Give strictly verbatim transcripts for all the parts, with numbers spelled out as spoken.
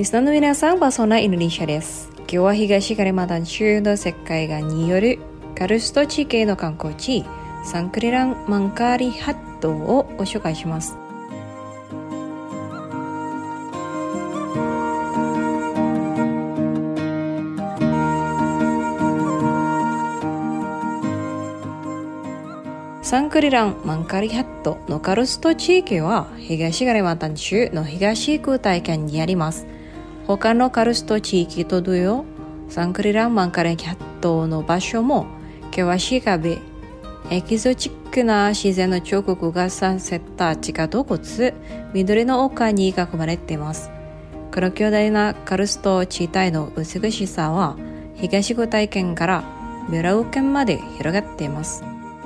リスナーの皆さん、パソナインドネシアです。今日は東カリマンタン州の石灰岩によるカルスト地形の観光地、サンクリランマンカリハットをご紹介します。サンクリランマンカリハットのカルスト地域は東カリマンタン州の東空体圏にあります。他のカルスト地域と同様、サンクリランマンカリハットの場所も険しい壁、エキゾチックな自然の彫刻がさせた地下洞窟、緑の丘に囲まれています。この巨大なカルスト地帯の美しさは東空体圏からミラウ県まで広がっています。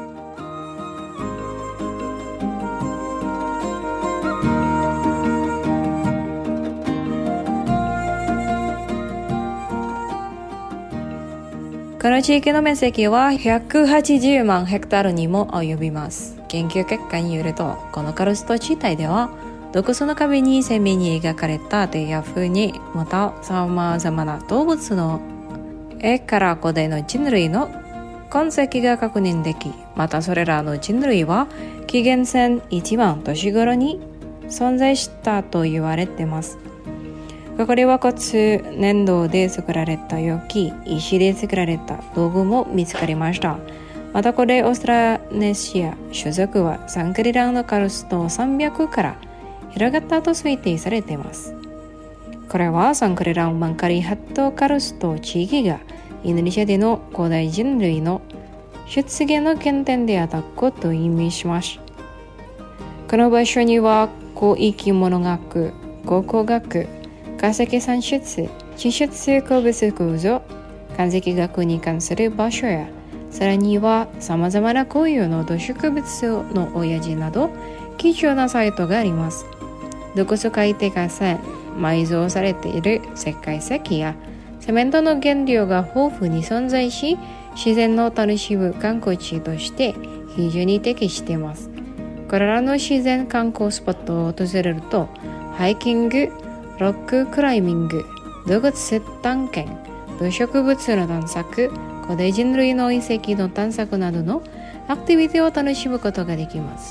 この地域の面積はひゃくはちじゅうまんヘクタールにも及びます。研究結果によると、このカルスト地帯では洞窟の壁に鮮明に描かれた手や風にまた様々な動物の絵から古代の人類の痕跡が確認でき、またそれらの人類は紀元前いちまん年頃に存在したと言われています。ここでは骨粘土で作られた容器、石で作られた道具も見つかりました。またここでオーストラネシア種族はサンクリランのカルスト山脈から広がったと推定されています。これはサンクリランマンカリハットカルスト地域がインドネシアでの古代人類の出現の原点であったことを意味します。この場所には古生き物学、考古学、化石産出、地質鉱物構造、岩石学に関する場所や、さらには様々な固有の動植物の親父など貴重なサイトがあります。洞窟海底火山、埋蔵されている石灰石やセメントの原料が豊富に存在し、自然を楽しむ観光地として非常に適しています。これらの自然観光スポットを訪れると、ハイキング、ロッククライミング、洞窟探検、動植物の探索、古代人類の遺跡の探索などのアクティビティを楽しむことができます。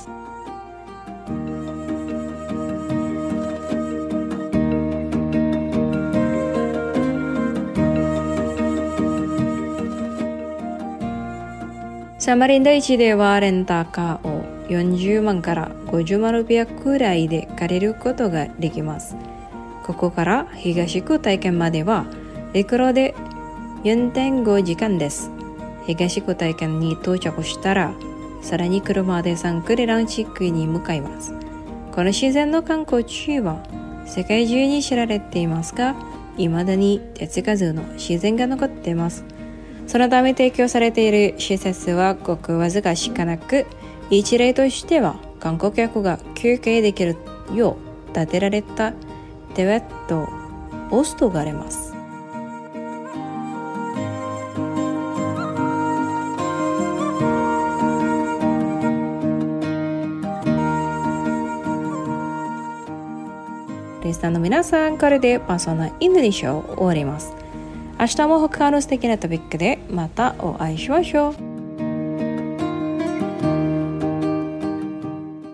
サマリンダ市ではレンタカーをよんじゅうまんからごじゅうまんルピアくらいで借りることができます。ここから東空体験までは陸路で よんてんごじかんです。東空体験に到着したら、さらに車でサンクリラン地区に向かいます。この自然の観光地は世界中に知られていますが、未だに手つかずの自然が残っています。そのため提供されている施設はごくわずかしかなく、一例としては観光客が休憩できるよう建てられたデベットオストがあります。リスナーの皆さん、これでパーソナインドネシアを終わります。明日も他の素敵なトピックでまたお会いしましょう。